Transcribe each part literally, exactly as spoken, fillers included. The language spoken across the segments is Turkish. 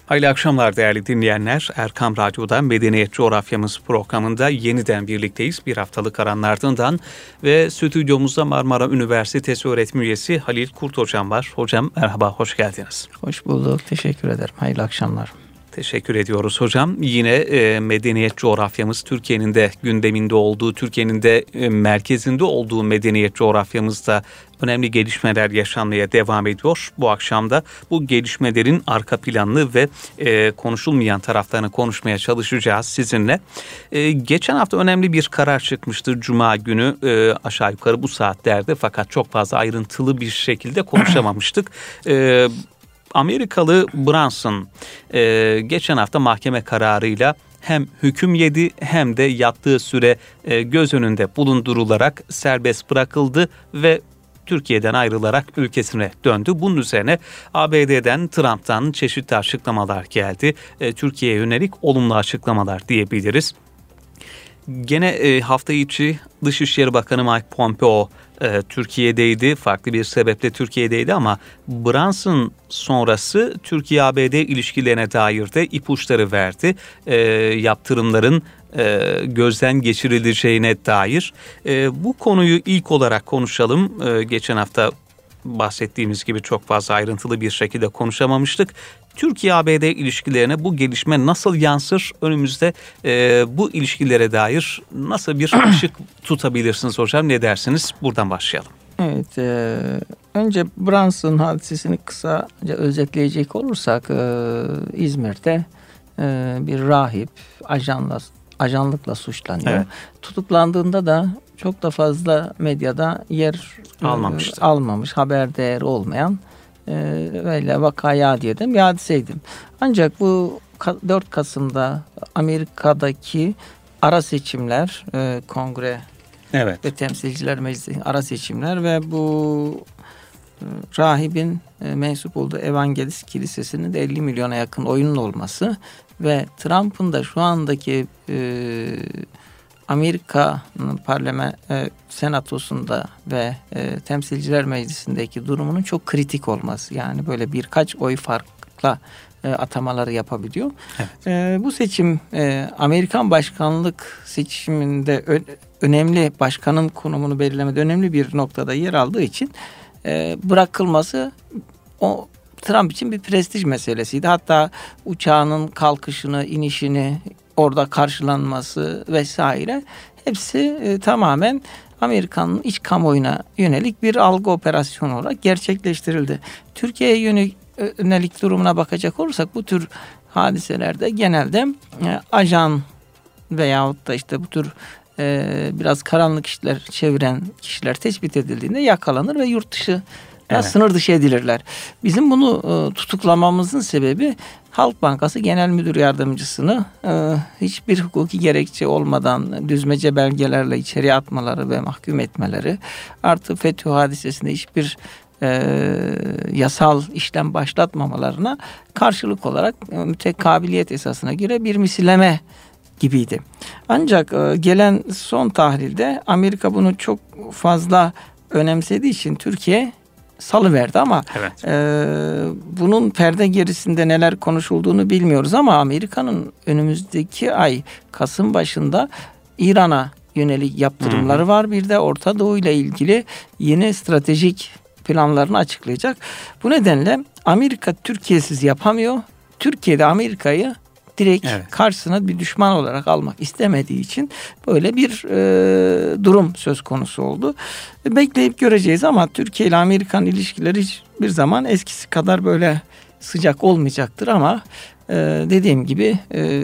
Hayırlı akşamlar değerli dinleyenler. Erkam Radyo'dan Medeniyet Coğrafyamız programında yeniden birlikteyiz. Bir haftalık aranın ardından ve stüdyomuzda Marmara Üniversitesi öğretim üyesi Halil Kurt Hocam var. Hocam merhaba, hoş geldiniz. Hoş bulduk, teşekkür ederim. Hayırlı akşamlar. Teşekkür ediyoruz hocam. Yine e, medeniyet coğrafyamız, Türkiye'nin de gündeminde olduğu, Türkiye'nin de e, merkezinde olduğu medeniyet coğrafyamızda önemli gelişmeler yaşanmaya devam ediyor. Bu akşam da bu gelişmelerin arka planını ve e, konuşulmayan taraflarını konuşmaya çalışacağız sizinle. E, geçen hafta önemli bir karar çıkmıştı Cuma günü e, aşağı yukarı bu saatlerde, fakat çok fazla ayrıntılı bir şekilde konuşamamıştık. E, Amerikalı Brunson e, geçen hafta mahkeme kararıyla hem hüküm yedi hem de yattığı süre e, göz önünde bulundurularak serbest bırakıldı ve Türkiye'den ayrılarak ülkesine döndü. Bunun üzerine A B D'den, Trump'tan çeşitli açıklamalar geldi. E, Türkiye'ye yönelik olumlu açıklamalar diyebiliriz. Gene e, hafta içi Dışişleri Bakanı Mike Pompeo e, Türkiye'deydi. Farklı bir sebeple Türkiye'deydi ama Brunson sonrası Türkiye-A B D ilişkilerine dair de ipuçları verdi. E, yaptırımların e, gözden geçirileceğine dair. E, bu konuyu ilk olarak konuşalım. E, geçen hafta bahsettiğimiz gibi çok fazla ayrıntılı bir şekilde konuşamamıştık. Türkiye-A B D ilişkilerine bu gelişme nasıl yansır? Önümüzde e, bu ilişkilere dair nasıl bir ışık tutabilirsiniz hocam? Ne dersiniz? Buradan başlayalım. Evet, e, önce Brunson hadisesini kısaca özetleyecek olursak e, İzmir'de e, bir rahip ajanla, ajanlıkla suçlanıyor. Evet. Tutuklandığında da çok da fazla medyada yer almamıştı. E, almamış, haber değeri olmayan böyle vakaya diye de bir hadiseydim. Ancak bu dört Kasım'da Amerika'daki ara seçimler, e, kongre evet. ve temsilciler meclisi ara seçimler ve bu e, rahibin e, mensup olduğu Evangelist Kilisesi'nin de elli milyona yakın oyunun olması ve Trump'ın da şu andaki e, Amerika'nın parlament e, senatosunda ve e, temsilciler meclisindeki durumunun çok kritik olması. Yani böyle birkaç oy farkla e, atamaları yapabiliyor. Evet. E, bu seçim e, Amerikan başkanlık seçiminde ö- önemli, başkanın konumunu belirlemede önemli bir noktada yer aldığı için e, bırakılması o Trump için bir prestij meselesiydi. Hatta uçağının kalkışını, inişini, orada karşılanması vesaire hepsi e, tamamen Amerika'nın iç kamuoyuna yönelik bir algı operasyonu olarak gerçekleştirildi. Türkiye'ye yönelik, yönelik durumuna bakacak olursak bu tür hadiselerde genelde e, ajan veyahut da işte bu tür e, biraz karanlık işler çeviren kişiler tespit edildiğinde yakalanır ve yurt dışı evet. sınır dışı edilirler. Bizim bunu e, tutuklamamızın sebebi Halk Bankası Genel Müdür Yardımcısını e, hiçbir hukuki gerekçe olmadan düzmece belgelerle içeriye atmaları ve mahkum etmeleri, artı FETÖ hadisesinde hiçbir e, yasal işlem başlatmamalarına karşılık olarak e, mütekabiliyet esasına göre bir misilleme gibiydi. Ancak e, gelen son tahlilde Amerika bunu çok fazla önemsediği için Türkiye salıverdi ama evet. e, bunun perde gerisinde neler konuşulduğunu bilmiyoruz ama Amerika'nın önümüzdeki ay Kasım başında İran'a yönelik yaptırımları hmm. var. Bir de Orta Doğu ile ilgili yeni stratejik planlarını açıklayacak. Bu nedenle Amerika Türkiye'siz yapamıyor. Türkiye de Amerika'yı direkt evet. karşısına bir düşman olarak almak istemediği için böyle bir e, durum söz konusu oldu. E, bekleyip göreceğiz ama Türkiye ile Amerikan ilişkileri hiçbir zaman eskisi kadar böyle sıcak olmayacaktır ama e, dediğim gibi e,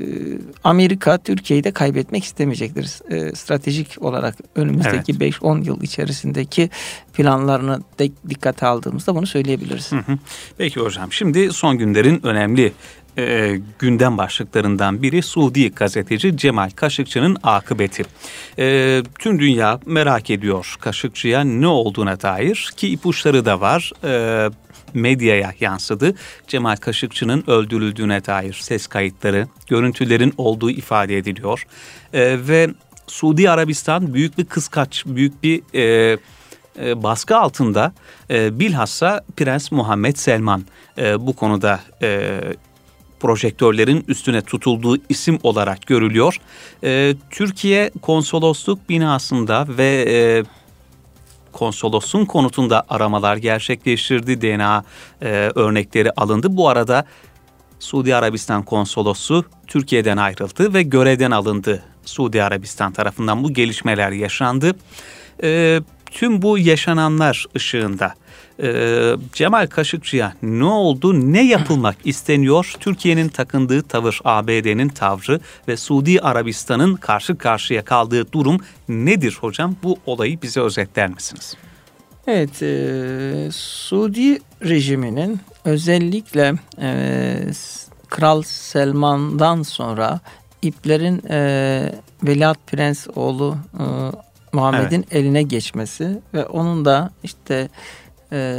Amerika Türkiye'yi de kaybetmek istemeyecektir. E, stratejik olarak önümüzdeki evet. beş on yıl içerisindeki planlarını de dikkate aldığımızda bunu söyleyebiliriz. Hı hı. Peki hocam, şimdi son günlerin önemli E, gündem başlıklarından biri Suudi gazeteci Cemal Kaşıkçı'nın akıbeti. E, tüm dünya merak ediyor Kaşıkçı'ya ne olduğuna dair, ki ipuçları da var. E, medyaya yansıdı. Cemal Kaşıkçı'nın öldürüldüğüne dair ses kayıtları, görüntülerin olduğu ifade ediliyor. E, ve Suudi Arabistan büyük bir kıskaç, büyük bir e, e, baskı altında. E, bilhassa Prens Muhammed Selman e, bu konuda e, projektörlerin üstüne tutulduğu isim olarak görülüyor. E, Türkiye konsolosluk binasında ve e, konsolosluğun konutunda aramalar gerçekleştirdi. D N A e, örnekleri alındı. Bu arada Suudi Arabistan konsolosluğu Türkiye'den ayrıldı ve görevden alındı. Suudi Arabistan tarafından bu gelişmeler yaşandı. E, tüm bu yaşananlar ışığında e, Cemal Kaşıkçı'ya ne oldu, ne yapılmak isteniyor? Türkiye'nin takındığı tavır, A B D'nin tavrı ve Suudi Arabistan'ın karşı karşıya kaldığı durum nedir hocam? Bu olayı bize özetler misiniz? Evet, e, Suudi rejiminin özellikle e, Kral Selman'dan sonra iplerin e, Veliaht Prens oğlu e, Muhammed'in evet. eline geçmesi ve onun da işte e,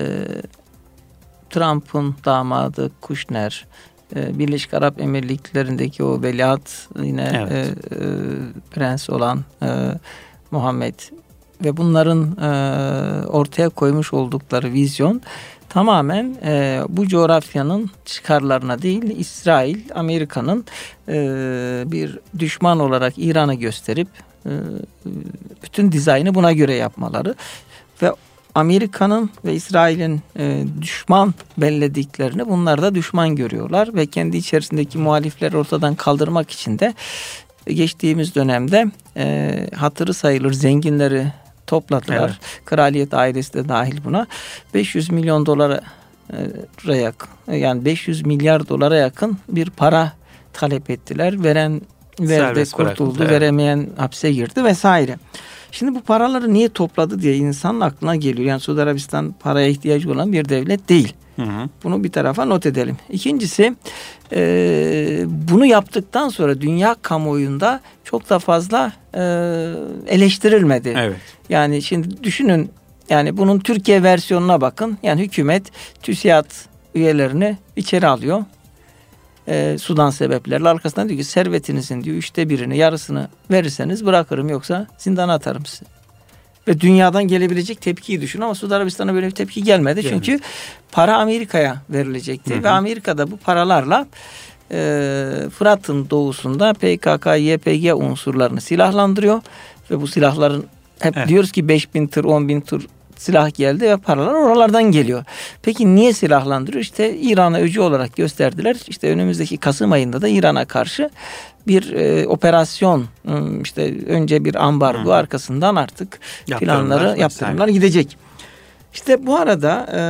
Trump'ın damadı Kushner, e, Birleşik Arap Emirlikleri'ndeki o veliaht yine evet. e, e, prens olan e, Muhammed ve bunların e, ortaya koymuş oldukları vizyon tamamen e, bu coğrafyanın çıkarlarına değil, İsrail, Amerika'nın e, bir düşman olarak İran'ı gösterip e, bütün dizaynı buna göre yapmaları ve Amerika'nın ve İsrail'in e, düşman bellediklerini bunlar da düşman görüyorlar ve kendi içerisindeki muhalifleri ortadan kaldırmak için de geçtiğimiz dönemde e, hatırı sayılır zenginleri topladılar. Evet. Kraliyet ailesi de dahil buna. beş yüz milyon dolara yakın, yani beş yüz milyar dolara yakın bir para talep ettiler. Veren verdi, kurtuldu, evet. veremeyen hapse girdi vesaire. Şimdi bu paraları niye topladı diye insanın aklına geliyor. Yani Suudi Arabistan paraya ihtiyacı olan bir devlet değil. Hı hı. Bunu bir tarafa not edelim. İkincisi e, bunu yaptıktan sonra dünya kamuoyunda çok da fazla e, eleştirilmedi. Evet. Yani şimdi düşünün, yani bunun Türkiye versiyonuna bakın. Yani hükümet TÜSİAD üyelerini içeri alıyor. E, Sudan sebeplerle arkasından diyor ki servetinizin diyor üçte birini, yarısını verirseniz bırakırım, yoksa zindana atarım sizi. Ve dünyadan gelebilecek tepkiyi düşün ama Suudi Arabistan'a böyle bir tepki gelmedi. Gelmedi. Çünkü para Amerika'ya verilecekti. Hı hı. Ve Amerika da bu paralarla e, Fırat'ın doğusunda P K K Y P G unsurlarını silahlandırıyor. Ve bu silahların hep evet. diyoruz ki beş bin tır, on bin tır silah geldi ve paralar oralardan geliyor. Peki niye silahlandırıyor? İşte İran'a öcü olarak gösterdiler. İşte önümüzdeki Kasım ayında da İran'a karşı bir e, operasyon, işte önce bir ambargo, Hı. arkasından artık yaptırımlar, planları, yaptırımlar gidecek. İşte bu arada e,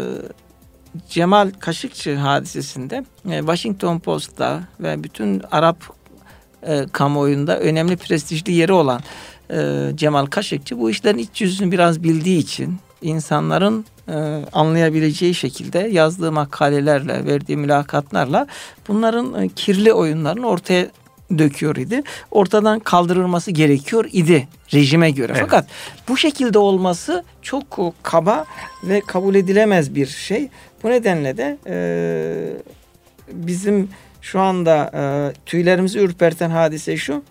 Cemal Kaşıkçı hadisesinde e, Washington Post'ta ve bütün Arap e, kamuoyunda önemli prestijli yeri olan e, Cemal Kaşıkçı bu işlerin iç yüzünü biraz bildiği için insanların e, anlayabileceği şekilde yazdığı makalelerle, verdiği mülakatlarla bunların e, kirli oyunlarını ortaya döküyor idi. Ortadan kaldırılması gerekiyor idi rejime göre. Evet. Fakat bu şekilde olması çok kaba ve kabul edilemez bir şey. Bu nedenle de e, bizim şu anda e, tüylerimizi ürperten hadise şu.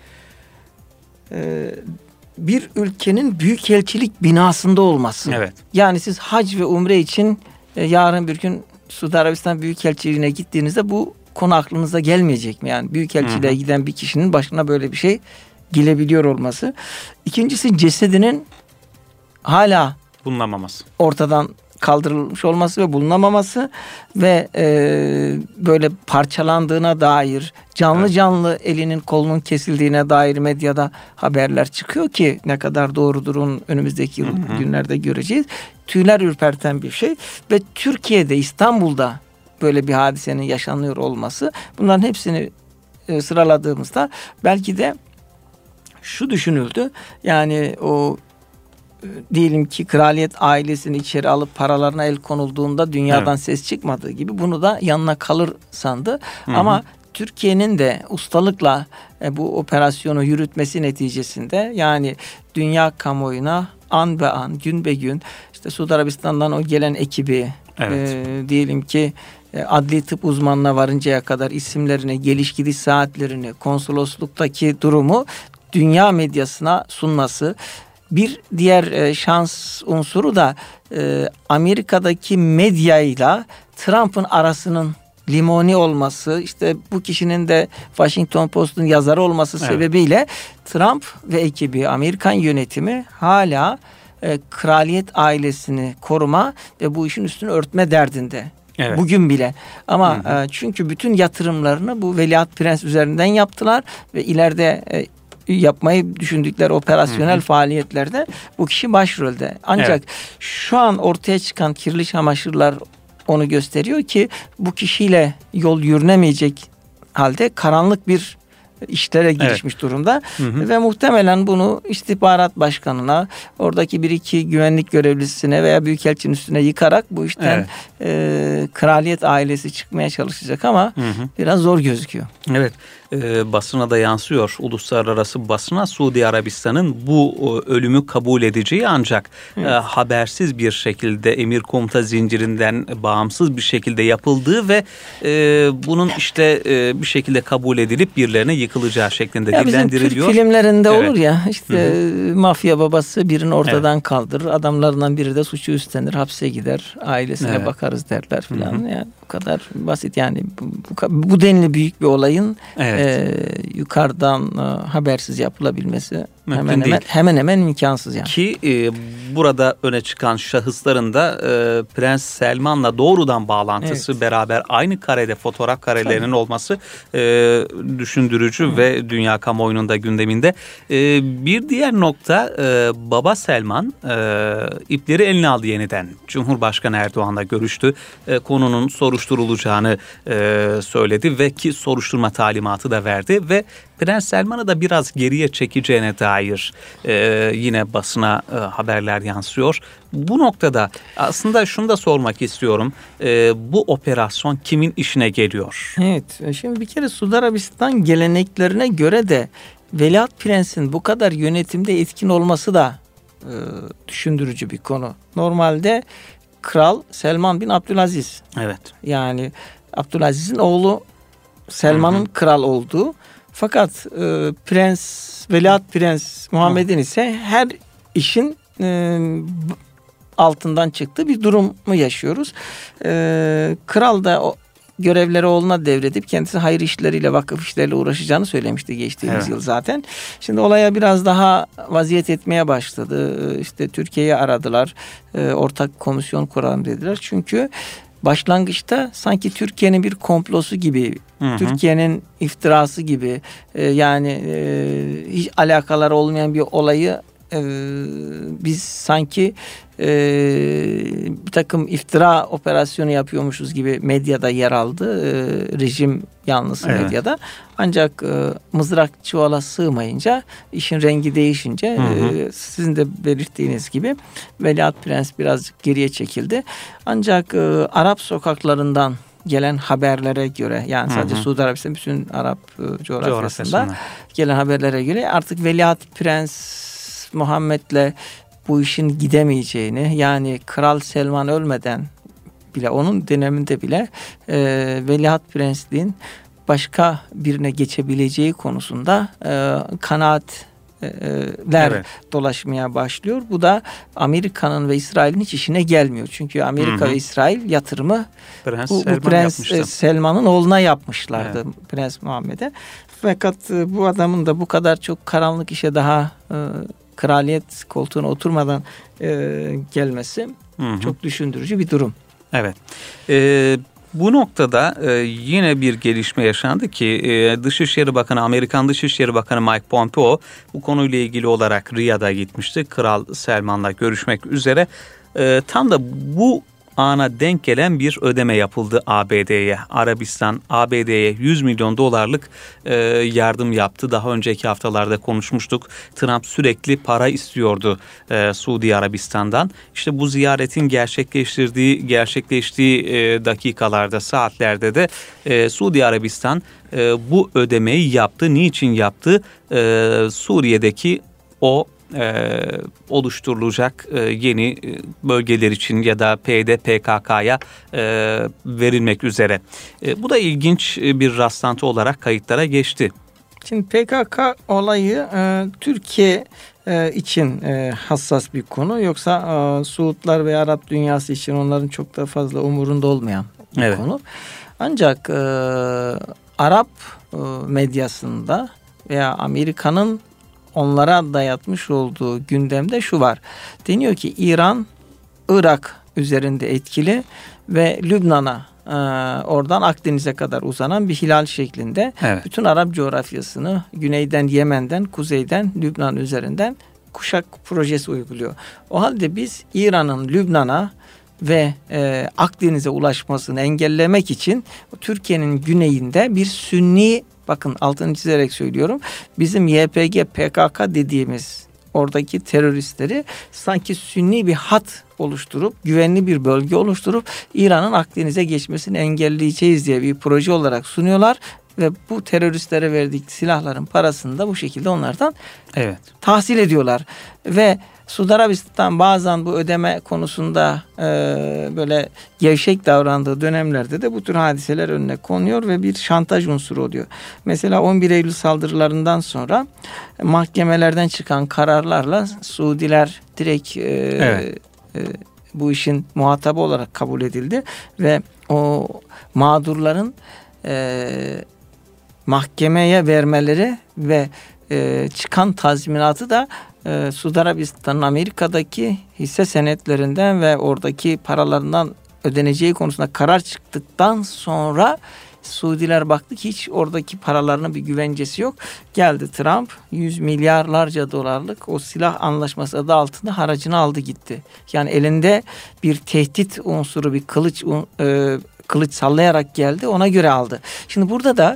E, bir ülkenin büyükelçilik binasında olması. Evet. Yani siz hac ve umre için e, yarın bir gün Suudi Arabistan Büyükelçiliğine gittiğinizde bu konu aklınıza gelmeyecek mi? Yani büyükelçiliğe giden bir kişinin başına böyle bir şey gelebiliyor olması. İkincisi cesedinin hala bulunamaması, ortadan kaldırılmış olması ve bulunamaması ve e, böyle parçalandığına dair, canlı evet. canlı elinin kolunun kesildiğine dair medyada haberler çıkıyor ki ne kadar doğrudur onun önümüzdeki hı hı. günlerde göreceğiz. Tüyler ürperten bir şey ve Türkiye'de, İstanbul'da böyle bir hadisenin yaşanıyor olması, bunların hepsini e, sıraladığımızda belki de şu düşünüldü. Yani o e, diyelim ki kraliyet ailesini içeri alıp paralarına el konulduğunda dünyadan evet. ses çıkmadığı gibi bunu da yanına kalır sandı. Hı hı. Ama Türkiye'nin de ustalıkla e, bu operasyonu yürütmesi neticesinde, yani dünya kamuoyuna an be an, gün be gün işte Suudi Arabistan'dan o gelen ekibi evet. e, diyelim ki adli tıp uzmanına varıncaya kadar isimlerini, geliş gidiş saatlerini, konsolosluktaki durumu dünya medyasına sunması. Bir diğer şans unsuru da Amerika'daki medyayla Trump'ın arasının limoni olması, işte bu kişinin de Washington Post'un yazarı olması evet. sebebiyle Trump ve ekibi, Amerikan yönetimi hala e, kraliyet ailesini koruma ve bu işin üstünü örtme derdinde. Evet. Bugün bile. Ama hı hı. E, çünkü bütün yatırımlarını bu Veliaht Prens üzerinden yaptılar ve ileride e, yapmayı düşündükleri operasyonel hı hı. faaliyetlerde bu kişi başrolde. Ancak evet. şu an ortaya çıkan kirli çamaşırlar onu gösteriyor ki bu kişiyle yol yürünemeyecek halde karanlık bir işlere girişmiş evet. durumda. Hı hı. Ve muhtemelen bunu istihbarat başkanına, oradaki bir iki güvenlik görevlisine veya büyükelçinin üstüne yıkarak bu işten evet. e, kraliyet ailesi çıkmaya çalışacak ama hı hı. biraz zor gözüküyor. Evet. E, basına da yansıyor. Uluslararası basına Suudi Arabistan'ın bu e, ölümü kabul edeceği ancak evet. e, habersiz bir şekilde emir komuta zincirinden bağımsız bir şekilde yapıldığı ve e, bunun işte e, bir şekilde kabul edilip birilerine yıkılacağı şeklinde ya dillendiriliyor. Bizim Türk filmlerinde evet. olur ya işte hı hı. mafya babası birini ortadan evet. kaldırır. Adamlarından biri de suçu üstlenir. Hapse gider. Ailesine evet. bakarız derler filan. Hı hı. Yani bu kadar basit yani bu, bu, bu denli büyük bir olayın evet. e, yukarıdan e, habersiz yapılabilmesi mümkün hemen değil. hemen hemen hemen imkansız yani. Ki e, burada öne çıkan şahısların da e, Prens Selman'la doğrudan bağlantısı evet. beraber aynı karede fotoğraf karelerinin Tabii. olması e, düşündürücü Hı. ve dünya kamuoyunun da gündeminde. E, bir diğer nokta e, Baba Selman e, ipleri eline aldı yeniden. Cumhurbaşkanı Erdoğan'la görüştü. E, konunun soruşturulacağını e, söyledi ve ki soruşturma talimatı da verdi ve Prens Selman'ı da biraz geriye çekeceğine dair e, yine basına e, haberler yansıyor. Bu noktada aslında şunu da sormak istiyorum. E, bu operasyon kimin işine geliyor? Evet. Şimdi bir kere Suudi Arabistan geleneklerine göre de Veliaht Prens'in bu kadar yönetimde etkin olması da e, düşündürücü bir konu. Normalde Kral Selman bin Abdülaziz. Evet. Yani Abdülaziz'in oğlu Selman'ın hı hı. kral olduğu. Fakat e, Prens, Veliaht Prens Muhammed'in ise her işin e, altından çıktığı bir durumu yaşıyoruz. E, kral da o görevleri oğluna devredip kendisi hayır işleriyle, vakıf işleriyle uğraşacağını söylemişti geçtiğimiz evet. yıl zaten. Şimdi olaya biraz daha vaziyet etmeye başladı. İşte Türkiye'yi aradılar. E, ortak komisyon kuralım dediler. Çünkü başlangıçta sanki Türkiye'nin bir komplosu gibi, hı hı. Türkiye'nin iftirası gibi e, yani e, hiç alakaları olmayan bir olayı e, biz sanki e, bir takım iftira operasyonu yapıyormuşuz gibi medyada yer aldı. E, rejim yanlısı evet. medyada. Ancak e, mızrak çuvala sığmayınca, işin rengi değişince hı hı. E, sizin de belirttiğiniz gibi Veliaht Prens birazcık geriye çekildi. Ancak e, Arap sokaklarından gelen haberlere göre yani sadece hı hı. Suudi Arabistan bütün Arap e, coğrafyasında, coğrafyasında gelen haberlere göre artık Veliaht Prens Muhammed'le bu işin gidemeyeceğini, yani Kral Selman ölmeden bile, onun döneminde bile e, Veliaht Prensliğin başka birine geçebileceği konusunda e, kanaatler evet. dolaşmaya başlıyor. Bu da Amerika'nın ve İsrail'in hiç işine gelmiyor. Çünkü Amerika hı hı. ve İsrail yatırımı Prens bu, bu Selman Prens Selman'ın oğluna yapmışlardı. Evet. Prens Muhammed'e. Fakat bu adamın da bu kadar çok karanlık işe daha e, kraliyet koltuğuna oturmadan e, gelmesi hı hı. çok düşündürücü bir durum. Evet. Ee, bu noktada e, yine bir gelişme yaşandı ki e, Dışişleri Bakanı, Amerikan Dışişleri Bakanı Mike Pompeo bu konuyla ilgili olarak Riyad'a gitmişti. Kral Selman'la görüşmek üzere. E, tam da bu ana denk gelen bir ödeme yapıldı A B D'ye. Arabistan A B D'ye yüz milyon dolarlık e, yardım yaptı. Daha önceki haftalarda konuşmuştuk. Trump sürekli para istiyordu e, Suudi Arabistan'dan. İşte bu ziyaretin gerçekleştirdiği, gerçekleştiği e, dakikalarda, saatlerde de e, Suudi Arabistan e, bu ödemeyi yaptı. Niçin yaptı? E, Suriye'deki o Ee, oluşturulacak e, yeni bölgeler için ya da P Y D P K K'ya e, verilmek üzere. E, bu da ilginç bir rastlantı olarak kayıtlara geçti. Şimdi P K K olayı e, Türkiye e, için e, hassas bir konu. Yoksa e, Suudlar ve Arap dünyası için onların çok da fazla umurunda olmayan bir evet. konu. Ancak e, Arap e, medyasında veya Amerika'nın onlara dayatmış olduğu gündemde şu var. Deniyor ki İran, Irak üzerinde etkili ve Lübnan'a e, oradan Akdeniz'e kadar uzanan bir hilal şeklinde evet. bütün Arap coğrafyasını güneyden Yemen'den, kuzeyden Lübnan üzerinden kuşak projesi uyguluyor. O halde biz İran'ın Lübnan'a ve e, Akdeniz'e ulaşmasını engellemek için Türkiye'nin güneyinde bir Sünni, bakın altını çizerek söylüyorum, bizim Y P G, P K K dediğimiz oradaki teröristleri sanki Sünni bir hat oluşturup, güvenli bir bölge oluşturup İran'ın Akdeniz'e geçmesini engelleyeceğiz diye bir proje olarak sunuyorlar. Ve bu teröristlere verdik silahların parasını da bu şekilde onlardan evet. tahsil ediyorlar. Ve Suudi Arabistan bazen bu ödeme konusunda e, böyle gevşek davrandığı dönemlerde de bu tür hadiseler önüne konuyor ve bir şantaj unsuru oluyor. Mesela on bir Eylül saldırılarından sonra mahkemelerden çıkan kararlarla Suudiler direkt e, evet. e, bu işin muhatabı olarak kabul edildi ve o mağdurların e, mahkemeye vermeleri ve e, çıkan tazminatı da e, Suudi Arabistan'ın Amerika'daki hisse senetlerinden ve oradaki paralarından ödeneceği konusunda karar çıktıktan sonra Suudiler baktı ki hiç oradaki paralarının bir güvencesi yok. Geldi Trump yüz milyarlarca dolarlık o silah anlaşması adı altında haracını aldı gitti. Yani elinde bir tehdit unsuru, bir kılıç e, kılıç sallayarak geldi, ona göre aldı. Şimdi burada da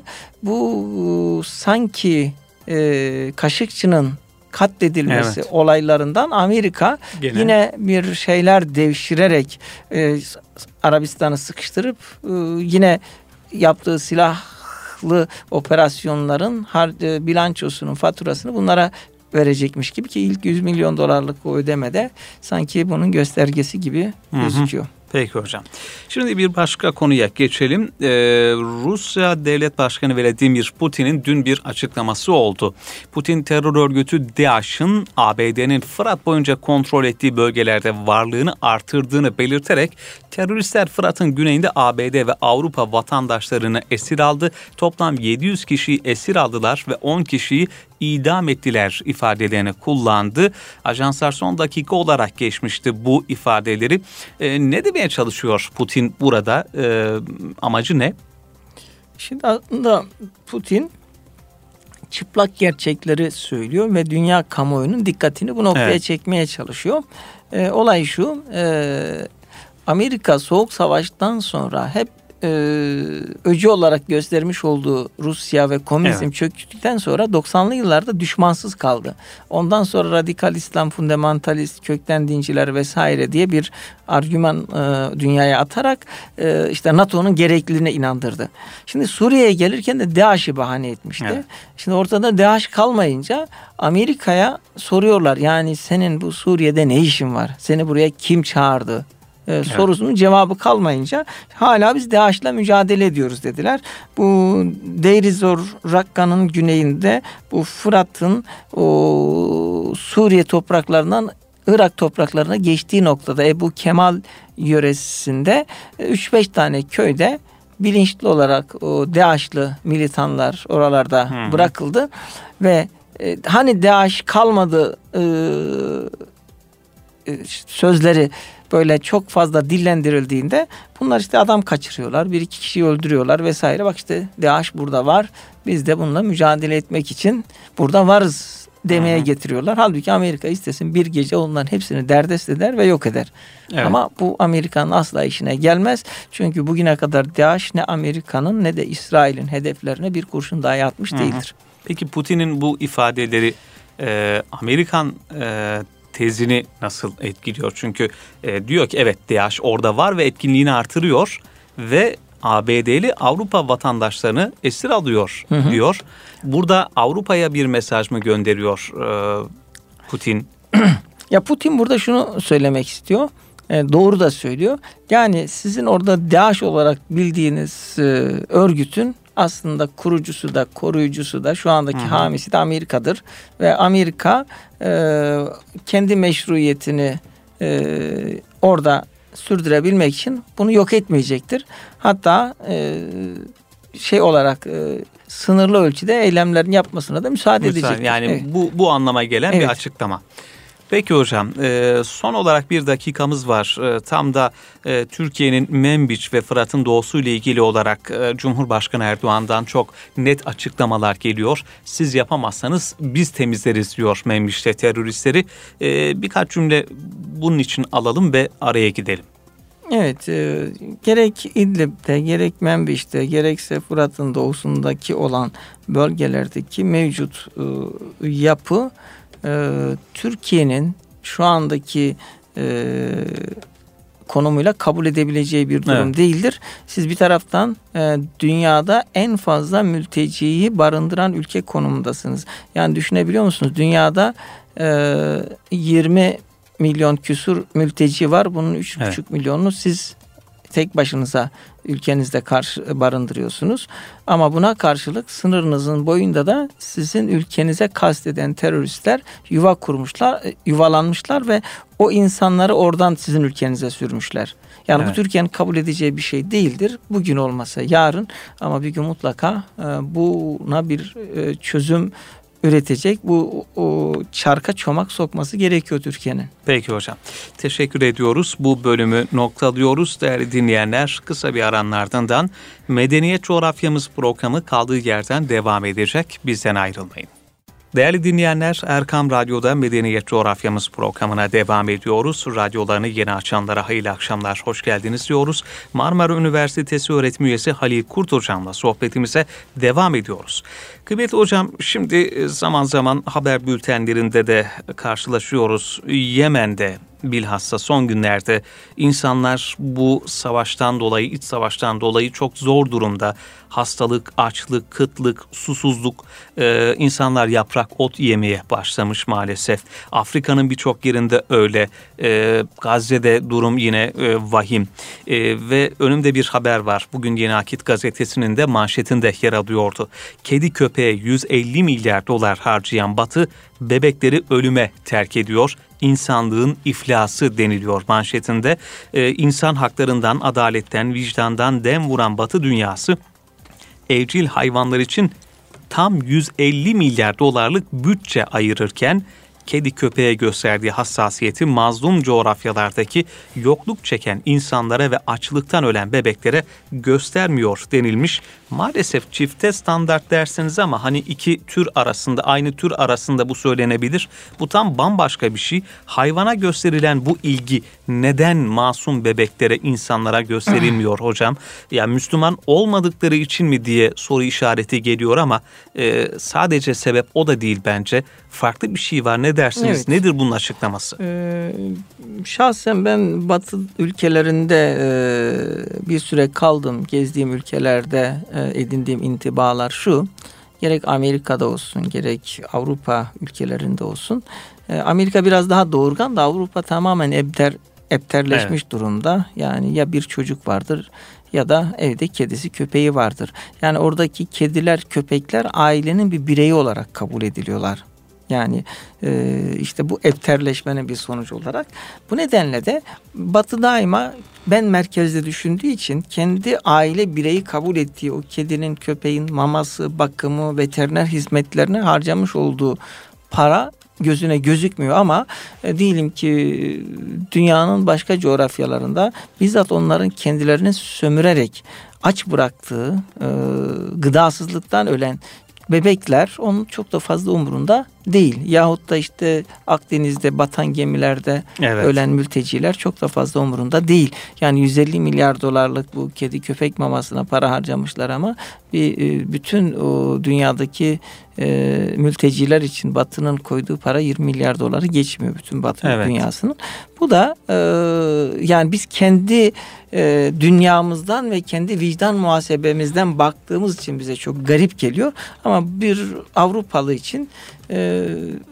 bu sanki e, Kaşıkçı'nın katledilmesi evet. olaylarından Amerika Gene. yine bir şeyler devşirerek e, Arabistan'ı sıkıştırıp e, yine yaptığı silahlı operasyonların har, e, bilançosunun faturasını bunlara verecekmiş gibi ki ilk yüz milyon dolarlık o ödemede sanki bunun göstergesi gibi gözüküyor. Hı hı. Peki hocam. Şimdi bir başka konuya geçelim. Ee, Rusya Devlet Başkanı Vladimir Putin'in dün bir açıklaması oldu. Putin terör örgütü DAEŞ'in A B D'nin Fırat boyunca kontrol ettiği bölgelerde varlığını artırdığını belirterek teröristler Fırat'ın güneyinde A B D ve Avrupa vatandaşlarını esir aldı. Toplam yedi yüz kişiyi esir aldılar ve on kişiyi idam ettiler ifadelerini kullandı. Ajanslar son dakika olarak geçmişti bu ifadeleri. E, ne demeye çalışıyor Putin burada? E, amacı ne? Şimdi aslında Putin çıplak gerçekleri söylüyor ve dünya kamuoyunun dikkatini bu noktaya evet. çekmeye çalışıyor. E, olay şu, e, Amerika Soğuk Savaş'tan sonra hep e, öcü olarak göstermiş olduğu Rusya ve komünizm evet. çöktükten sonra doksanlı yıllarda düşmansız kaldı. Ondan sonra radikal İslam, fundamentalist, kökten dinciler vesaire diye bir argüman e, dünyaya atarak e, işte NATO'nun gerekliliğine inandırdı. Şimdi Suriye'ye gelirken de DAEŞ'i bahane etmişti. Evet. Şimdi ortada DAEŞ kalmayınca Amerika'ya soruyorlar, yani senin bu Suriye'de ne işin var? Seni buraya kim çağırdı? Ee, evet. Sorusunun cevabı kalmayınca hala biz DAEŞ'le mücadele ediyoruz dediler. Bu Deir ez-Zor Rakka'nın güneyinde bu Fırat'ın o Suriye topraklarından Irak topraklarına geçtiği noktada Ebu Kemal yöresinde üç beş tane köyde bilinçli olarak o DAEŞ'li militanlar oralarda hmm. bırakıldı ve e, hani DAEŞ kalmadı e, e, sözleri böyle çok fazla dillendirildiğinde bunlar işte adam kaçırıyorlar, bir iki kişiyi öldürüyorlar vesaire. Bak işte DAEŞ burada var, biz de bununla mücadele etmek için burada varız demeye Hı-hı. getiriyorlar. Halbuki Amerika istesin bir gece onların hepsini derdest eder ve yok eder. Evet. Ama bu Amerika'nın asla işine gelmez. Çünkü bugüne kadar DAEŞ ne Amerika'nın ne de İsrail'in hedeflerine bir kurşun dahi atmış Hı-hı. değildir. Peki Putin'in bu ifadeleri e, Amerikan e, tezini nasıl etkiliyor? Çünkü e, diyor ki evet DAEŞ orada var ve etkinliğini artırıyor ve A B D'li Avrupa vatandaşlarını esir alıyor hı hı. diyor. Burada Avrupa'ya bir mesaj mı gönderiyor e, Putin? Ya Putin burada şunu söylemek istiyor. E, doğru da söylüyor. Yani sizin orada DAEŞ olarak bildiğiniz e, örgütün aslında kurucusu da koruyucusu da şu andaki Hı-hı. hamisi de Amerika'dır. Ve Amerika e, kendi meşruiyetini e, orada sürdürebilmek için bunu yok etmeyecektir. Hatta e, şey olarak e, sınırlı ölçüde eylemlerin yapmasına da müsaade, müsaade edecektir. Yani evet. bu bu anlama gelen evet. bir açıklama. Peki hocam, son olarak bir dakikamız var. Tam da Türkiye'nin Menbiç ve Fırat'ın doğusu ile ilgili olarak Cumhurbaşkanı Erdoğan'dan çok net açıklamalar geliyor. Siz yapamazsanız biz temizleriz diyor Menbiç'te teröristleri. Birkaç cümle bunun için alalım ve araya gidelim. Evet, e, gerek İdlib'de, gerek Menbiç'te, gerekse Fırat'ın doğusundaki olan bölgelerdeki mevcut e, yapı e, Türkiye'nin şu andaki e, konumuyla kabul edebileceği bir durum evet. değildir. Siz bir taraftan e, dünyada en fazla mülteciyi barındıran ülke konumundasınız. Yani düşünebiliyor musunuz? Dünyada e, yirmi milyon küsur mülteci var. Bunun üç buçuk evet. milyonunu siz tek başınıza ülkenizde karşı barındırıyorsunuz. Ama buna karşılık sınırınızın boyunda da sizin ülkenize kasteden teröristler yuva kurmuşlar, yuvalanmışlar ve o insanları oradan sizin ülkenize sürmüşler. Yani evet. bu Türkiye'nin kabul edeceği bir şey değildir. Bugün olmasa yarın, ama bir gün mutlaka buna bir çözüm üretecek, bu o, çarka çomak sokması gerekiyor Türkiye'nin. Peki hocam. Teşekkür ediyoruz. Bu bölümü noktalıyoruz. Değerli dinleyenler, kısa bir aranın ardından Medeniyet Coğrafyamız programı kaldığı yerden devam edecek. Bizden ayrılmayın. Değerli dinleyenler, Erkam Radyo'da Medeniyet Coğrafyamız programına devam ediyoruz. Radyolarını yeni açanlara hayırlı akşamlar, hoş geldiniz diyoruz. Marmara Üniversitesi öğretim üyesi Halil Kurt Hocam'la sohbetimize devam ediyoruz. Kıymetli hocam, şimdi zaman zaman haber bültenlerinde de karşılaşıyoruz. Yemen'de, bilhassa son günlerde insanlar bu savaştan dolayı, iç savaştan dolayı çok zor durumda. Hastalık, açlık, kıtlık, susuzluk, e, insanlar yaprak ot yemeye başlamış maalesef. Afrika'nın birçok yerinde öyle. E, Gazze'de durum yine e, vahim. E, ve önümde bir haber var. Bugün Yeni Akit gazetesinin de manşetinde yer alıyordu. Kedi köpeğe yüz elli milyar dolar harcayan Batı, bebekleri ölüme terk ediyor. İnsanlığın iflası deniliyor manşetinde. Ee, insan haklarından, adaletten, vicdandan dem vuran Batı dünyası evcil hayvanlar için tam yüz elli milyar dolarlık bütçe ayırırken kedi köpeğe gösterdiği hassasiyeti mazlum coğrafyalardaki yokluk çeken insanlara ve açlıktan ölen bebeklere göstermiyor denilmiş. Maalesef çifte standart dersiniz ama hani iki tür arasında, aynı tür arasında bu söylenebilir. Bu tam bambaşka bir şey. Hayvana gösterilen bu ilgi neden masum bebeklere, insanlara gösterilmiyor hocam? Ya Müslüman olmadıkları için mi diye soru işareti geliyor ama e, sadece sebep o da değil bence. Farklı bir şey var. Ne dersiniz? Evet. Nedir bunun açıklaması? Ee, şahsen ben Batı ülkelerinde e, bir süre kaldım. Gezdiğim ülkelerde e, edindiğim intibalar şu. Gerek Amerika'da olsun, gerek Avrupa ülkelerinde olsun. E, Amerika biraz daha doğurgan da Avrupa tamamen ebter, ebterleşmiş evet. durumda. Yani ya bir çocuk vardır ya da evde kedisi köpeği vardır. Yani oradaki kediler, köpekler ailenin bir bireyi olarak kabul ediliyorlar. Yani e, işte bu ebterleşmenin bir sonucu olarak. Bu nedenle de Batı daima ben merkezde düşündüğü için kendi aile bireyi kabul ettiği o kedinin, köpeğin maması, bakımı, veteriner hizmetlerine harcamış olduğu para gözüne gözükmüyor ama e, diyelim ki dünyanın başka coğrafyalarında bizzat onların kendilerini sömürerek aç bıraktığı, e, gıdasızlıktan ölen bebekler onun çok da fazla umurunda değil. Yahut da işte Akdeniz'de batan gemilerde evet. ölen mülteciler çok da fazla umurunda değil. Yani yüz elli milyar dolarlık bu kedi köpek mamasına para harcamışlar ama bir bütün o dünyadaki e, mülteciler için Batı'nın koyduğu para yirmi milyar doları geçmiyor bütün Batı evet. dünyasının. Bu da e, yani biz kendi e, dünyamızdan ve kendi vicdan muhasebemizden baktığımız için bize çok garip geliyor. Ama bir Avrupalı için e,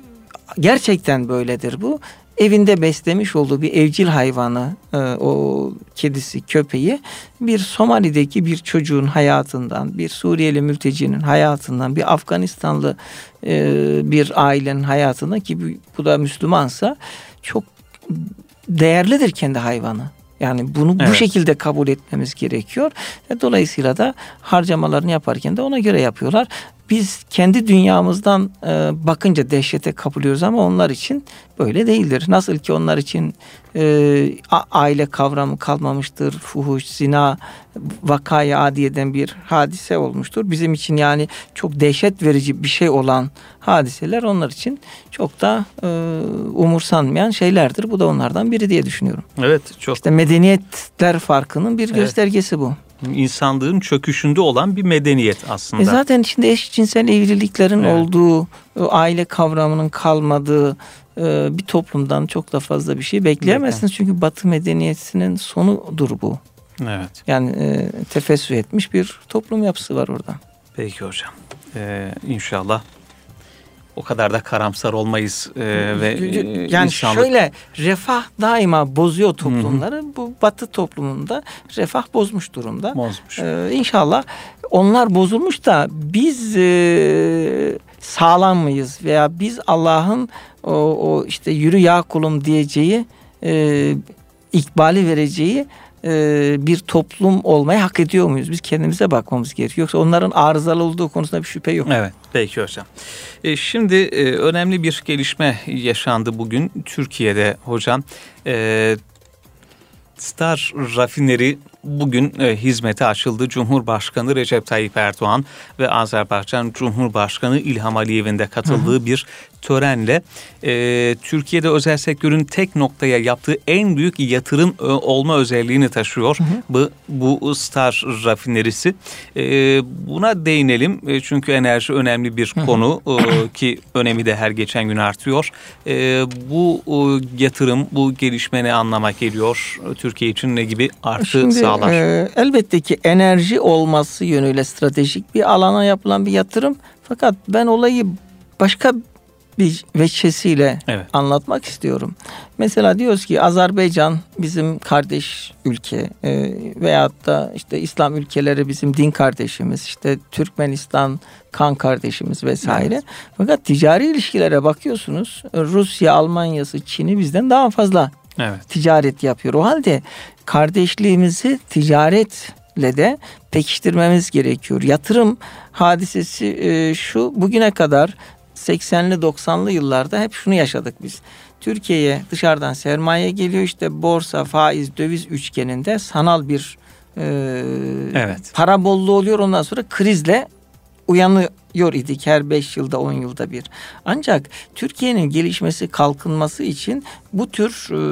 gerçekten böyledir bu. Evinde beslemiş olduğu bir evcil hayvanı, e, o kedisi, köpeği bir Somali'deki bir çocuğun hayatından, bir Suriyeli mültecinin hayatından, bir Afganistanlı e, bir ailenin hayatından ki bu da Müslümansa çok değerlidir kendi hayvanı. Yani bunu evet. bu şekilde kabul etmemiz gerekiyor. E, dolayısıyla da harcamalarını yaparken de ona göre yapıyorlar. Biz kendi dünyamızdan e, bakınca dehşete kapılıyoruz ama onlar için böyle değildir. Nasıl ki onlar için e, aile kavramı kalmamıştır, fuhuş, zina, vakaya adiyeden bir hadise olmuştur. Bizim için yani çok dehşet verici bir şey olan hadiseler onlar için çok da e, umursanmayan şeylerdir. Bu da onlardan biri diye düşünüyorum. Evet, çok. İşte medeniyetler farkının bir evet. göstergesi bu. İnsanlığın çöküşünde olan bir medeniyet aslında. E zaten içinde eşcinsel evliliklerin evet. olduğu, aile kavramının kalmadığı bir toplumdan çok da fazla bir şey bekleyemezsiniz. Evet. Çünkü Batı medeniyetinin sonudur bu. Evet. Yani e, tefessü etmiş bir toplum yapısı var orada. Peki hocam. Ee, inşallah o kadar da karamsar olmayız ee, ve yani insanlık... şöyle refah daima bozuyor toplumları. Hı-hı. Bu Batı toplumunda refah bozmuş durumda. Bozmuş. Ee, İnşallah onlar bozulmuş da biz e, sağlam mıyız veya biz Allah'ın o, o işte yürü ya kulum diyeceği, e, ikbali vereceği bir toplum olmayı hak ediyor muyuz? Biz kendimize bakmamız gerekiyor. Yoksa onların arızalı olduğu konusunda bir şüphe yok. Evet, peki hocam. E, şimdi e, önemli bir gelişme yaşandı bugün Türkiye'de hocam. E, Star Rafineri bugün e, hizmete açıldı. Cumhurbaşkanı Recep Tayyip Erdoğan ve Azerbaycan Cumhurbaşkanı İlham Aliyev'in de katıldığı Hı-hı. bir törenle e, Türkiye'de özel sektörün tek noktaya yaptığı en büyük yatırım e, olma özelliğini taşıyor. Hı hı. Bu, bu Star Rafinerisi. E, buna değinelim e, çünkü enerji önemli bir hı konu e, ki önemi de her geçen gün artıyor. E, bu e, yatırım, bu gelişme ne anlama geliyor? Türkiye için ne gibi artı Şimdi, sağlar? E, elbette ki enerji olması yönüyle stratejik bir alana yapılan bir yatırım. Fakat ben olayı başka bir veçesiyle evet. anlatmak istiyorum. Mesela diyoruz ki Azerbaycan bizim kardeş ülke e, veyahut da işte İslam ülkeleri bizim din kardeşimiz, işte Türkmenistan kan kardeşimiz vesaire. Evet. Fakat ticari ilişkilere bakıyorsunuz Rusya, Almanya'sı, Çin'i bizden daha fazla evet. ticaret yapıyor. O halde kardeşliğimizi ticaretle de pekiştirmemiz gerekiyor. Yatırım hadisesi e, şu bugüne kadar seksenli doksanlı yıllarda hep şunu yaşadık biz. Türkiye'ye dışarıdan sermaye geliyor, işte borsa, faiz, döviz üçgeninde sanal bir e, evet. para bolluğu oluyor. Ondan sonra krizle uyanıyor idik her beş yılda on yılda bir. Ancak Türkiye'nin gelişmesi, kalkınması için bu tür e,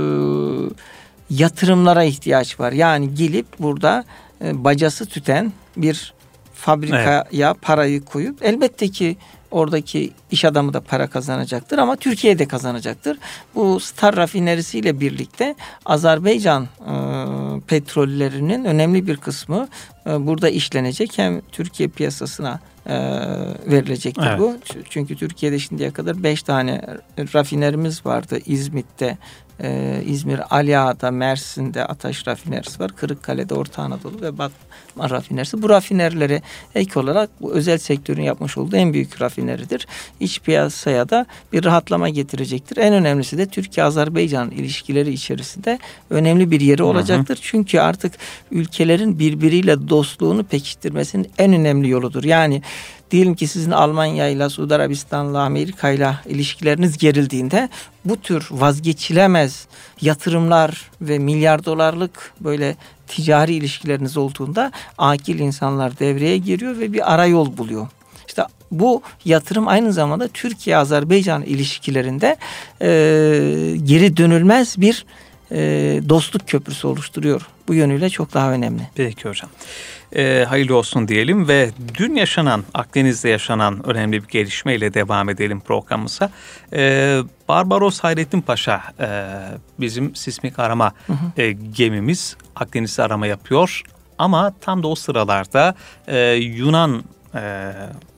yatırımlara ihtiyaç var. Yani gelip burada e, bacası tüten bir fabrikaya evet. parayı koyup elbette ki oradaki iş adamı da para kazanacaktır ama Türkiye de kazanacaktır. Bu Star rafinerisiyle birlikte Azerbaycan e, petrollerinin önemli bir kısmı e, burada işlenecek. Hem Türkiye piyasasına e, verilecektir evet. bu. Çünkü Türkiye'de şimdiye kadar beş tane rafinerimiz vardı. İzmit'te, Ee, İzmir, Ali Ağa'da, Mersin'de Ataş rafinerisi var. Kırıkkale'de Orta Anadolu ve Batman rafinerisi. Bu rafinerlere ek olarak bu özel sektörün yapmış olduğu en büyük rafineridir. İç piyasaya da bir rahatlama getirecektir. En önemlisi de Türkiye-Azerbaycan ilişkileri içerisinde önemli bir yeri olacaktır. Hı hı. Çünkü artık ülkelerin birbiriyle dostluğunu pekiştirmesinin en önemli yoludur. Yani diyelim ki sizin Almanya ile, Suudi Arabistan'la, Amerika ile ilişkileriniz gerildiğinde bu tür vazgeçilemez yatırımlar ve milyar dolarlık böyle ticari ilişkileriniz olduğunda akil insanlar devreye giriyor ve bir arayol buluyor. İşte bu yatırım aynı zamanda Türkiye-Azerbaycan ilişkilerinde e, geri dönülmez bir e, dostluk köprüsü oluşturuyor. Bu yönüyle çok daha önemli. Peki hocam. E, hayırlı olsun diyelim ve dün yaşanan, Akdeniz'de yaşanan önemli bir gelişmeyle devam edelim programımıza. E, Barbaros Hayrettin Paşa e, bizim sismik arama hı hı. E, gemimiz Akdeniz'de arama yapıyor. Ama tam da o sıralarda e, Yunan e,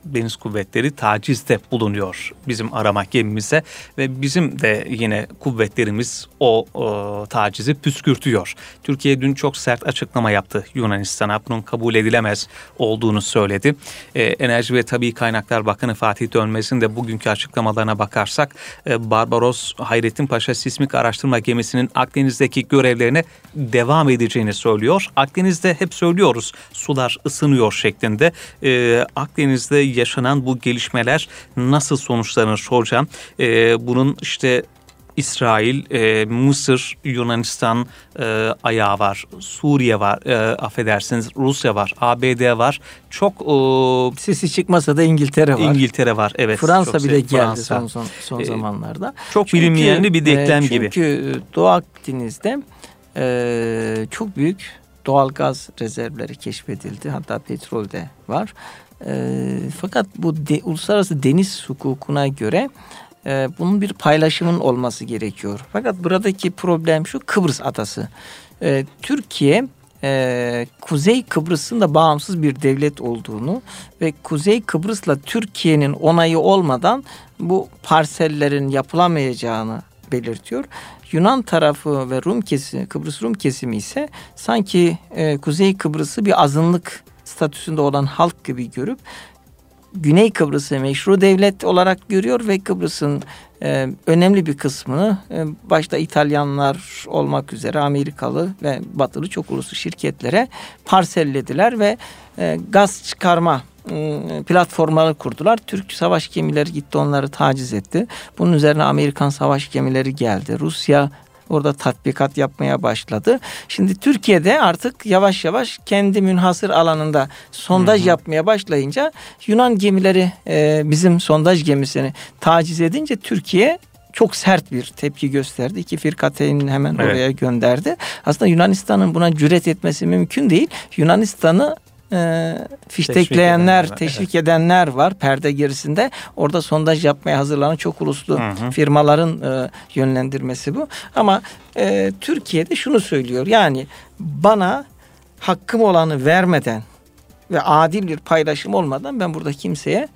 Deniz Kuvvetleri tacizde bulunuyor bizim arama gemimize ve bizim de yine kuvvetlerimiz o, o tacizi püskürtüyor. Türkiye dün çok sert açıklama yaptı Yunanistan'a. Bunun kabul edilemez olduğunu söyledi. Ee, Enerji ve Tabii Kaynaklar Bakanı Fatih Dönmez'in de bugünkü açıklamalarına bakarsak e, Barbaros Hayrettin Paşa sismik araştırma gemisinin Akdeniz'deki görevlerine devam edeceğini söylüyor. Akdeniz'de hep söylüyoruz sular ısınıyor şeklinde. Ee, Akdeniz'de yaşanan bu gelişmeler nasıl sonuçlanır hocam? Ee, bunun işte İsrail, e, Mısır, Yunanistan e, ayağı var, Suriye var, e, affedersiniz Rusya var, A B D var. Çok e, sesi çıkmasa da İngiltere var. İngiltere var, evet. Fransa bile geldi Fransa. son son, son e, zamanlarda. Çok çünkü, bilinmeyen bir denklem e, gibi. Çünkü Doğu Akdeniz'de e, çok büyük doğal gaz rezervleri keşfedildi. Hatta petrol de var. E, fakat bu de, uluslararası deniz hukukuna göre e, bunun bir paylaşımın olması gerekiyor. Fakat buradaki problem şu: Kıbrıs adası. E, Türkiye e, Kuzey Kıbrıs'ın da bağımsız bir devlet olduğunu ve Kuzey Kıbrıs'la Türkiye'nin onayı olmadan bu parsellerin yapılamayacağını belirtiyor. Yunan tarafı ve Rum kesimi, Kıbrıs Rum kesimi ise sanki e, Kuzey Kıbrıs'ı bir azınlık statüsünde olan halk gibi görüp Güney Kıbrıs'ı meşru devlet olarak görüyor ve Kıbrıs'ın e, önemli bir kısmını e, başta İtalyanlar olmak üzere Amerikalı ve Batılı çok uluslu şirketlere parsellediler ve e, gaz çıkarma e, platformları kurdular. Türk savaş gemileri gitti, onları taciz etti. Bunun üzerine Amerikan savaş gemileri geldi. Rusya orada tatbikat yapmaya başladı. Şimdi Türkiye'de artık yavaş yavaş kendi münhasır alanında sondaj hı hı. yapmaya başlayınca Yunan gemileri e, bizim sondaj gemisini taciz edince Türkiye çok sert bir tepki gösterdi. İki firkateynini hemen evet. oraya gönderdi. Aslında Yunanistan'ın buna cüret etmesi mümkün değil. Yunanistan'ı E, fiştekleyenler, teşvik, teşvik evet. edenler var perde gerisinde. Orada sondaj yapmaya hazırlanan çok uluslu hı hı. firmaların e, yönlendirmesi bu. Ama e, Türkiye'de şunu söylüyor: yani bana hakkım olanı vermeden ve adil bir paylaşım olmadan ben burada kimseye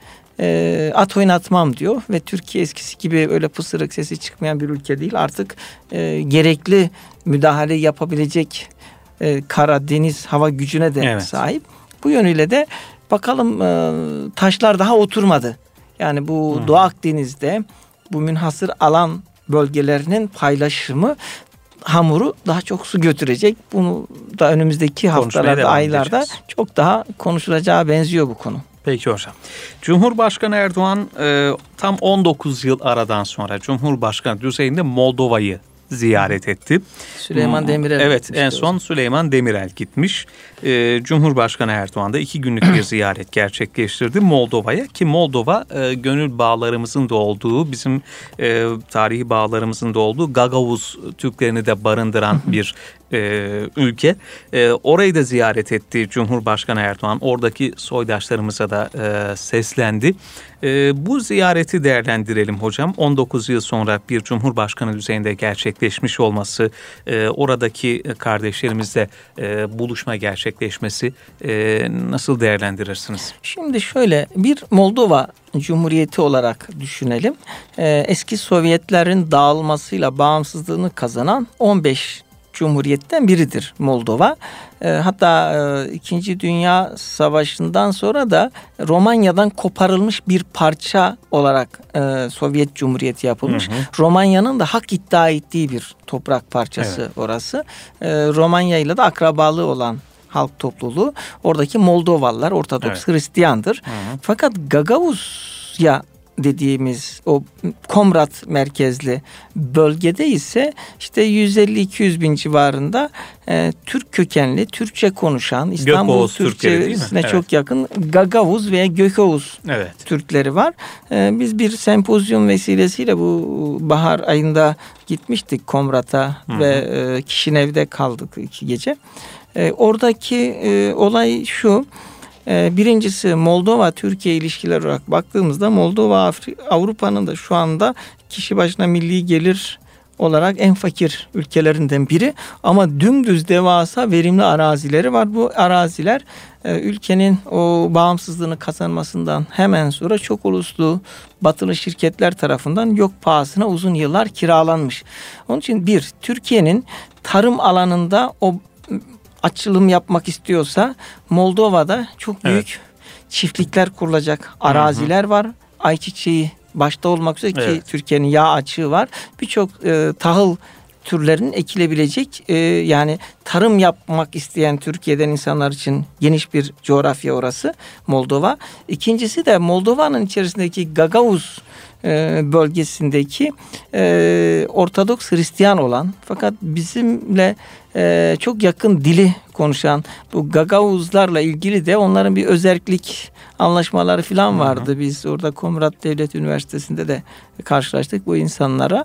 e, at oynatmam diyor. Ve Türkiye eskisi gibi öyle pısırık sesi çıkmayan bir ülke değil. Artık e, gerekli müdahale yapabilecek e, kara, deniz, hava gücüne de evet. sahip. Bu yönüyle de bakalım e, taşlar daha oturmadı. Yani bu hmm. Doğu Akdeniz'de bu münhasır alan bölgelerinin paylaşımı hamuru daha çok su götürecek. Bunu da önümüzdeki haftalarda, aylarda çok daha konuşulacağı benziyor bu konu. Peki hocam. Cumhurbaşkanı Erdoğan e, tam on dokuz yıl aradan sonra Cumhurbaşkanı düzeyinde Moldova'yı ziyaret etti. Süleyman Demirel. Evet, en son Süleyman Demirel gitmiş. Ee, Cumhurbaşkanı Erdoğan da iki günlük bir ziyaret gerçekleştirdi Moldova'ya, ki Moldova e, gönül bağlarımızın da olduğu, bizim e, tarihi bağlarımızın da olduğu Gagavuz Türklerini de barındıran bir e, ülke. E, orayı da ziyaret etti Cumhurbaşkanı Erdoğan. Oradaki soydaşlarımıza da e, seslendi. E, bu ziyareti değerlendirelim hocam. on dokuz yıl sonra bir Cumhurbaşkanı düzeyinde gerçekleşmiş olması, e, oradaki kardeşlerimizle e, buluşma gerçekleşmesi e, nasıl değerlendirirsiniz? Şimdi şöyle, bir Moldova Cumhuriyeti olarak düşünelim. E, eski Sovyetlerin dağılmasıyla bağımsızlığını kazanan on beş Cumhuriyetten biridir Moldova. E, hatta e, İkinci Dünya Savaşı'ndan sonra da Romanya'dan koparılmış bir parça olarak e, Sovyet Cumhuriyeti yapılmış. Hı hı. Romanya'nın da hak iddia ettiği bir toprak parçası evet. orası. E, Romanya ile de akrabalığı olan halk topluluğu oradaki Moldovalılar Ortodoks evet. Hristiyandır. Hı hı. Fakat Gagavuzya dediğimiz o Komrat merkezli bölgede ise işte yüz elli iki yüz bin civarında e, Türk kökenli, Türkçe konuşan, İstanbul Türkçesine evet. çok yakın Gagavuz veya Gökovuz evet. Türkleri var. E, biz bir sempozyum vesilesiyle bu bahar ayında gitmiştik Komrat'a Hı-hı. ve e, Kişinev'de kaldık iki gece. E, oradaki e, olay şu: birincisi, Moldova-Türkiye ilişkileri olarak baktığımızda Moldova Avrupa'nın da şu anda kişi başına milli gelir olarak en fakir ülkelerinden biri ama dümdüz devasa verimli arazileri var. Bu araziler e, ülkenin o bağımsızlığını kazanmasından hemen sonra çok uluslu batılı şirketler tarafından yok pahasına uzun yıllar kiralanmış. Onun için bir, Türkiye'nin tarım alanında o açılım yapmak istiyorsa Moldova'da çok büyük evet. çiftlikler kurulacak araziler hı hı. var. Ayçiçeği başta olmak üzere evet. ki Türkiye'nin yağ açığı var. Birçok e, tahıl türlerinin ekilebilecek e, yani tarım yapmak isteyen Türkiye'den insanlar için geniş bir coğrafya orası Moldova. İkincisi de Moldova'nın içerisindeki Gagavuz e, bölgesindeki e, Ortodoks Hristiyan olan fakat bizimle e, çok yakın dili konuşan bu Gagavuzlarla ilgili de onların bir özerklik anlaşmaları falan vardı. Hı hı. Biz orada Komrat Devlet Üniversitesi'nde de karşılaştık bu insanlara.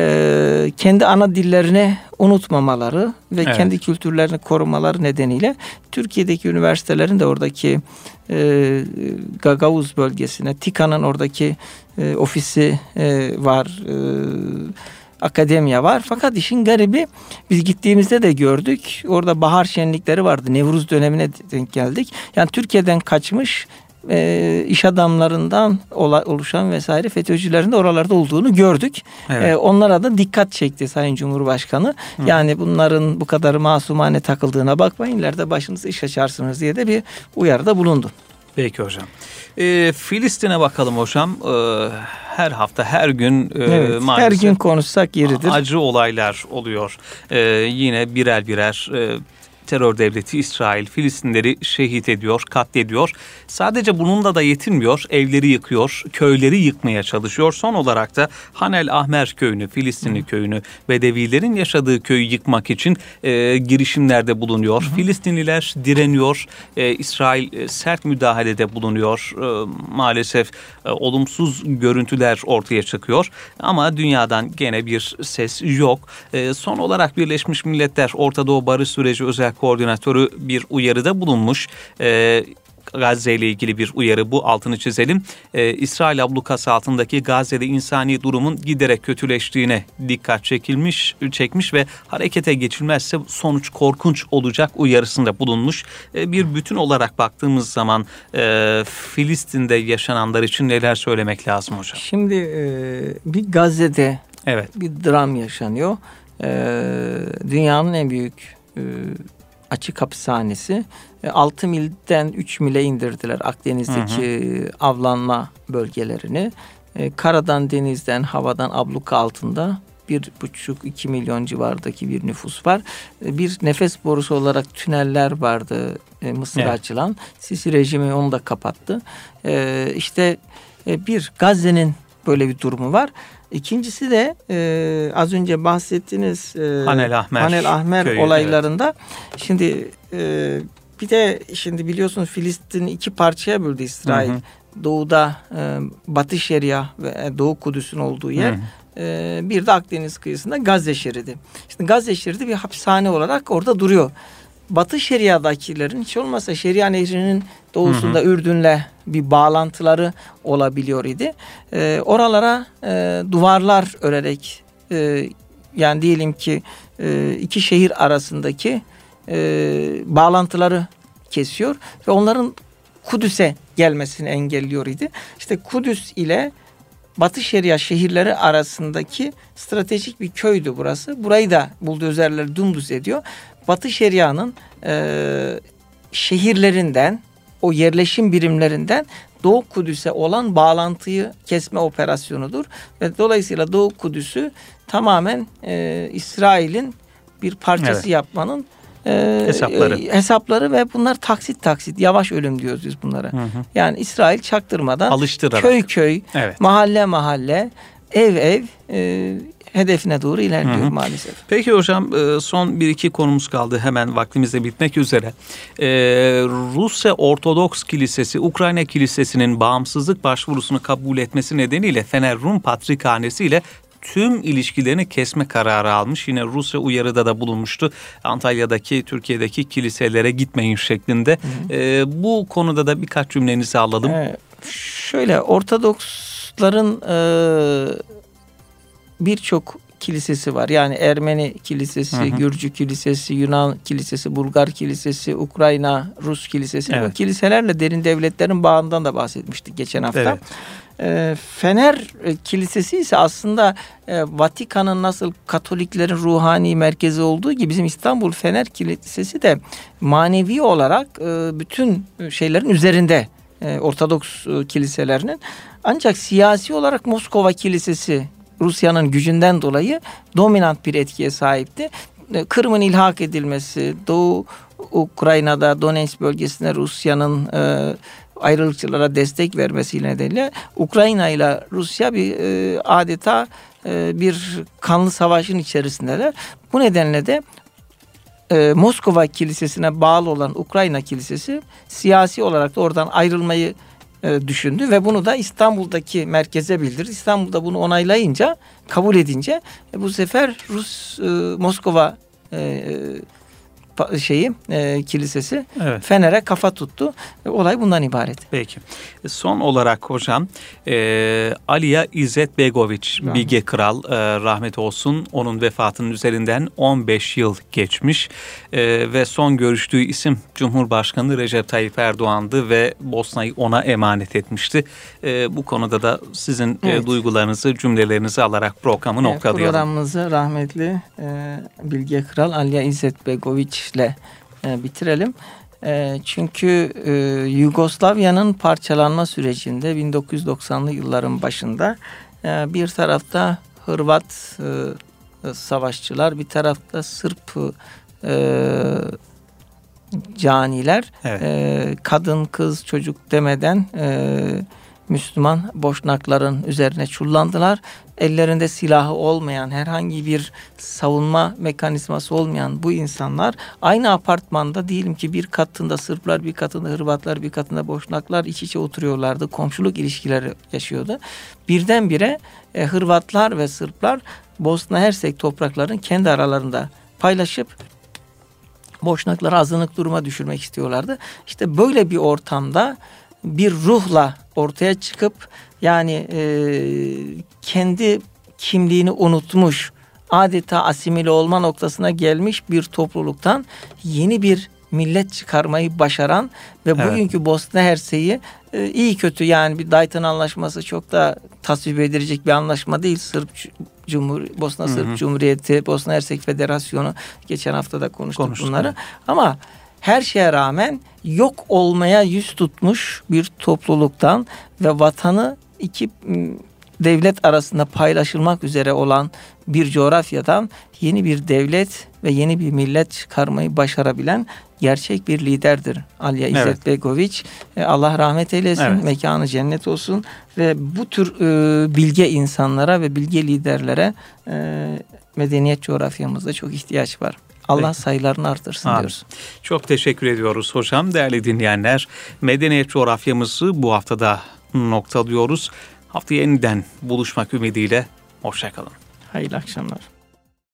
E, kendi ana dillerini unutmamaları ve evet. kendi kültürlerini korumaları nedeniyle Türkiye'deki üniversitelerin de oradaki e, Gagavuz bölgesine, TİKA'nın oradaki e, ofisi e, var, e, akademiya var. Fakat işin garibi biz gittiğimizde de gördük. Orada bahar şenlikleri vardı. Nevruz dönemine denk geldik. Yani Türkiye'den kaçmış e, iş adamlarından oluşan vesaire FETÖ'cülerin de oralarda olduğunu gördük. Evet. E, onlara da dikkat çekti Sayın Cumhurbaşkanı. Hı. Yani bunların bu kadar masumane takıldığına bakmayın. İleride başınıza iş açarsınız diye de bir uyarıda bulundu. Peki hocam. E, Filistin'e bakalım hocam. E, her hafta, her gün e, evet, maalesef her gün konuşsak yeridir. Acı olaylar oluyor. E, yine birer birer e, terör devleti İsrail Filistinleri şehit ediyor, katlediyor. Sadece bununla da yetinmiyor. Evleri yıkıyor, köyleri yıkmaya çalışıyor. Son olarak da Han el Ahmer köyünü, Filistinli Hı. köyünü, Bedevilerin yaşadığı köyü yıkmak için e, girişimlerde bulunuyor. Hı. Filistinliler direniyor. E, İsrail e, sert müdahalede bulunuyor. E, maalesef e, olumsuz görüntüler ortaya çıkıyor. Ama dünyadan gene bir ses yok. E, son olarak Birleşmiş Milletler Orta Doğu Barış Süreci Özel Koordinatörü bir uyarıda bulunmuş. Ee, Gazze ile ilgili bir uyarı bu, altını çizelim. Ee, İsrail ablukası altındaki Gazze'de insani durumun giderek kötüleştiğine dikkat çekilmiş, çekmiş ve harekete geçilmezse sonuç korkunç olacak uyarısında bulunmuş. Ee, bir bütün olarak baktığımız zaman e, Filistin'de yaşananlar için neler söylemek lazım hocam? Şimdi e, bir Gazze'de evet. bir dram yaşanıyor. E, dünyanın en büyük e, açık hapishanesi. altı milden üç mile indirdiler Akdeniz'deki hı hı. avlanma bölgelerini. Karadan, denizden, havadan abluka altında bir buçuk iki milyon civardaki bir nüfus var. Bir nefes borusu olarak tüneller vardı Mısır'a evet. açılan. Sisi rejimi onu da kapattı. İşte bir Gazze'nin böyle bir durumu var. İkincisi de e, az önce bahsettiğiniz e, Han el Ahmer, Han el Ahmer köyü, olaylarında evet. şimdi e, bir de şimdi biliyorsunuz Filistin'i iki parçaya böldü İsrail. Hı hı. Doğuda e, Batı Şeria ve Doğu Kudüs'ün olduğu yer. Hı hı. E, bir de Akdeniz kıyısında Gazze şeridi. Şimdi Gazze şeridi bir hapishane olarak orada duruyor. Batı Şeria'dakilerin hiç olmazsa Şeria Nehri'nin doğusunda hı hı. Ürdün'le bir bağlantıları olabiliyor idi. E, oralara e, duvarlar örerek e, yani diyelim ki e, iki şehir arasındaki e, bağlantıları kesiyor ve onların Kudüs'e gelmesini engelliyor idi. İşte Kudüs ile Batı Şeria şehirleri arasındaki stratejik bir köydü burası. Burayı da buldozerler dümdüz ediyor. Batı Şeria'nın e, şehirlerinden, o yerleşim birimlerinden Doğu Kudüs'e olan bağlantıyı kesme operasyonudur. Ve dolayısıyla Doğu Kudüs'ü tamamen e, İsrail'in bir parçası evet. yapmanın e, hesapları. E, hesapları ve bunlar taksit taksit, yavaş ölüm diyoruz biz bunlara. Hı hı. Yani İsrail çaktırmadan alıştırarak köy köy, evet. mahalle mahalle, ev ev e, hedefine doğru ilerliyor hı hı. maalesef. Peki hocam son bir iki konumuz kaldı. Hemen vaktimiz de bitmek üzere. Ee, Rusya Ortodoks Kilisesi, Ukrayna Kilisesi'nin bağımsızlık başvurusunu kabul etmesi nedeniyle Fener Rum Patrikhanesi ile tüm ilişkilerini kesme kararı almış. Yine Rusya uyarıda da bulunmuştu. Antalya'daki, Türkiye'deki kiliselere gitmeyin şeklinde. Hı hı. Ee, bu konuda da birkaç cümlenizi alalım. Ee, şöyle Ortodoksların e, birçok kilisesi var. Yani Ermeni kilisesi, hı hı. Gürcü kilisesi, Yunan kilisesi, Bulgar kilisesi, Ukrayna, Rus kilisesi. Evet. Bu kiliselerle derin devletlerin bağından da bahsetmiştik geçen hafta. Evet. E, Fener Kilisesi ise aslında e, Vatikan'ın nasıl Katoliklerin ruhani merkezi olduğu gibi bizim İstanbul Fener Kilisesi de manevi olarak e, bütün şeylerin üzerinde, e, Ortodoks e, kiliselerinin. Ancak siyasi olarak Moskova Kilisesi Rusya'nın gücünden dolayı dominant bir etkiye sahipti. Kırım'ın ilhak edilmesi, Doğu Ukrayna'da Donetsk bölgesinde Rusya'nın e, ayrılıkçılara destek vermesiyle nedeniyle Ukrayna ile Rusya bir e, adeta e, bir kanlı savaşın içerisindeler. Bu nedenle de e, Moskova Kilisesi'ne bağlı olan Ukrayna Kilisesi siyasi olarak da oradan ayrılmayı e, düşündü ve bunu da İstanbul'daki merkeze bildirdi. İstanbul'da bunu onaylayınca, kabul edince e, bu sefer Rus e, Moskova e, şeyi e, kilisesi evet. Fener'e kafa tuttu. E, olay bundan ibaret. Peki. Son olarak hocam e, Aliya İzzet Begoviç Bilge Kral e, rahmet olsun, onun vefatının üzerinden on beş yıl geçmiş e, ve son görüştüğü isim Cumhurbaşkanı Recep Tayyip Erdoğan'dı ve Bosna'yı ona emanet etmişti. E, bu konuda da sizin evet. e, duygularınızı, cümlelerinizi alarak programı evet, noktalayalım. Programımızı rahmetli e, Bilge Kral Aliya İzzet Begoviç ile e, bitirelim. E, çünkü e, Yugoslavya'nın parçalanma sürecinde bin dokuz yüz doksanlı yılların başında e, bir tarafta Hırvat e, savaşçılar, bir tarafta Sırp e, caniler, evet. e, kadın, kız, çocuk demeden e, Müslüman Boşnakların üzerine çullandılar. Ellerinde silahı olmayan, herhangi bir savunma mekanizması olmayan bu insanlar aynı apartmanda, diyelim ki bir katında Sırplar, bir katında Hırvatlar, bir katında Boşnaklar iç içe oturuyorlardı. Komşuluk ilişkileri yaşıyordu. Birdenbire e, Hırvatlar ve Sırplar Bosna Hersek topraklarını kendi aralarında paylaşıp Boşnakları azınlık duruma düşürmek istiyorlardı. İşte böyle bir ortamda bir ruhla ortaya çıkıp, yani e, kendi kimliğini unutmuş, adeta asimile olma noktasına gelmiş bir topluluktan yeni bir millet çıkarmayı başaran ve evet. bugünkü Bosna Hersek'i e, iyi kötü, yani bir Dayton Anlaşması çok da tasvip edilecek bir anlaşma değil. Sırp Cumhur Bosna hı hı. Sırp Cumhuriyeti, Bosna Hersek Federasyonu, geçen hafta da konuştuk, konuştuk bunları. Evet. Ama her şeye rağmen yok olmaya yüz tutmuş bir topluluktan ve vatanı iki devlet arasında paylaşılmak üzere olan bir coğrafyadan yeni bir devlet ve yeni bir millet çıkarmayı başarabilen gerçek bir liderdir Aliya İzzet evet. Begoviç. Allah rahmet eylesin, evet. mekanı cennet olsun ve bu tür e, bilge insanlara ve bilge liderlere e, medeniyet coğrafyamızda çok ihtiyaç var. Allah Peki. sayılarını artırsın Amin. diyoruz. Çok teşekkür ediyoruz hocam. Değerli dinleyenler, medeniyet coğrafyamızı bu haftada noktalıyoruz. Haftaya yeniden buluşmak ümidiyle. Hoşça kalın. Hayırlı akşamlar.